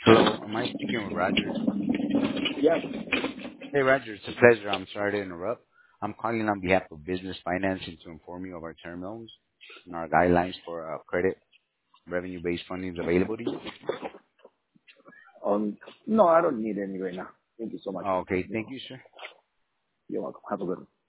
Hello, am I speaking with Roger? Yes. Hey, Roger, it's a pleasure. I'm sorry to interrupt. I'm calling on behalf of Business Financing to inform you of our term loans and our guidelines for credit revenue-based funding is available to you. No, I don't need any right now. Thank you so much for Okay, your thank call. you, sir. You're welcome. Have a good one.